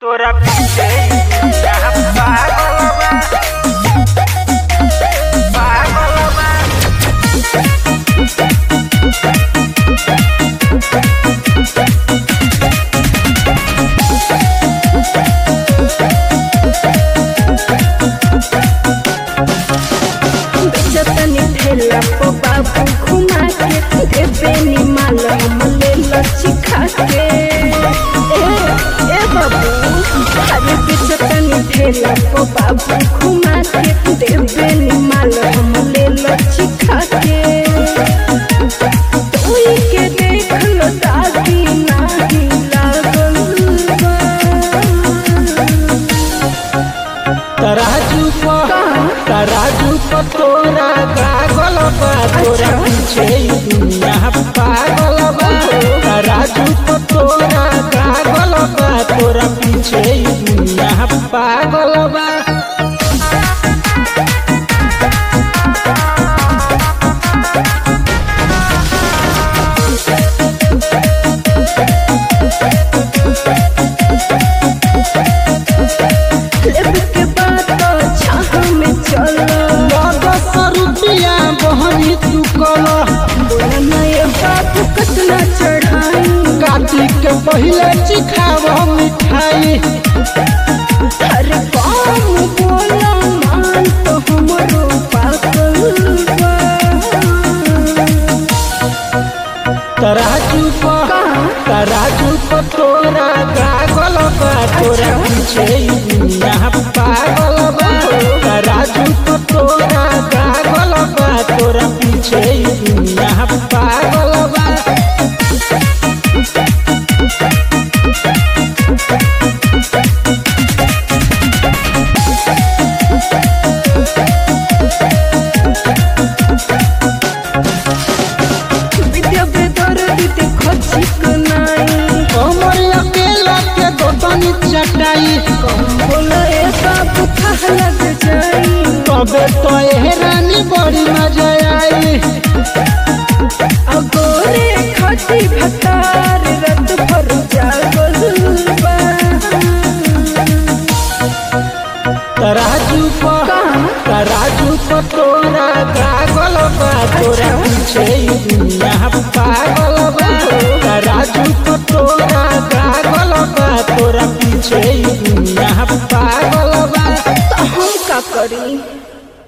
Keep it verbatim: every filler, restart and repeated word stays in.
तोरा पीछे यहाँ पागल बा, पागल बा। बेचतनी ठेला पो बाबू घुमा के देबे नी माल हम ले लच्छी खा के। ए ए बाबू अरे बेचतनी ठेला पो बाबू घुमा के देबे नी माल हम ले लच्छी खा के। तोई के देख लो दादी नाही लागल बा। तराजू पर तराजू पर तोरा गागल बा, तोरा पीछे दुनिया पागल बा। तराजू पर तोरा गागल बा, तोरा पीछे दुनिया पागल बा। लेब के बात छाह में चला दस रुपया बहनी तू कला, बोलना ये बाबू कतना चढ़ाई। कार्तिक के पहले चिखाव मिठाई। हर काम बोला मान तो हमरो पागल बा। तराजू पर तराजू पर तोरा गागल बा, तोरा पीछे दुनिया पागल बा। तराजू पर तोरा गागल बा, तोरा पीछे दुनिया पागल बा। विद्या बेदर दीदी खोजिक नाई। हमर अकेला के दोतनी चटाई, बोला ए बाबू खाह लग जाई। तबे तो ए रानी बड़ी मजा आई। अगोरे खटी भतार रत भर जागल बा। तराजू पर तराजू पर तोरा गागल बा, तोरा पीछे दुनिया पागल बा। तराजू पर तोरा गागल बा, तोरा पीछे दुनिया पागल बा। तो हम का करी।